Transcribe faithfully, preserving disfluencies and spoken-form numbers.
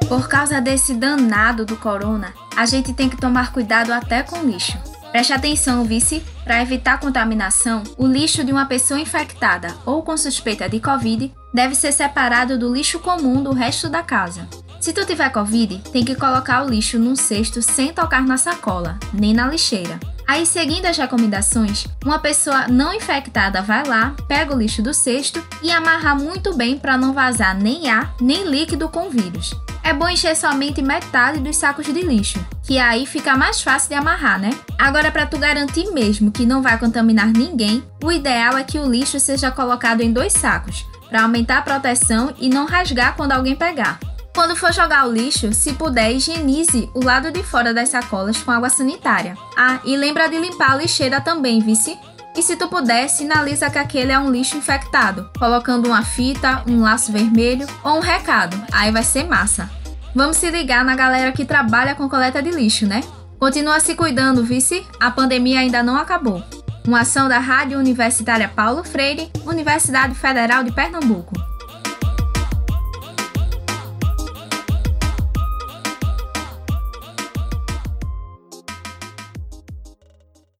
Por causa desse danado do corona, a gente tem que tomar cuidado até com o lixo. Preste atenção, vice, para evitar contaminação, o lixo de uma pessoa infectada ou com suspeita de Covid deve ser separado do lixo comum do resto da casa. Se tu tiver Covid, tem que colocar o lixo num cesto sem tocar na sacola, nem na lixeira. Aí, seguindo as recomendações, uma pessoa não infectada vai lá, pega o lixo do cesto e amarra muito bem para não vazar nem ar, nem líquido com vírus. É bom encher somente metade dos sacos de lixo, que aí fica mais fácil de amarrar, né? Agora, para tu garantir mesmo que não vai contaminar ninguém, o ideal é que o lixo seja colocado em dois sacos, para aumentar a proteção e não rasgar quando alguém pegar. Quando for jogar o lixo, se puder, higienize o lado de fora das sacolas com água sanitária. Ah, e lembra de limpar a lixeira também, vice? E se tu puder, sinaliza que aquele é um lixo infectado, colocando uma fita, um laço vermelho ou um recado. Aí vai ser massa. Vamos se ligar na galera que trabalha com coleta de lixo, né? Continua se cuidando, vice? A pandemia ainda não acabou. Uma ação da Rádio Universitária Paulo Freire, Universidade Federal de Pernambuco.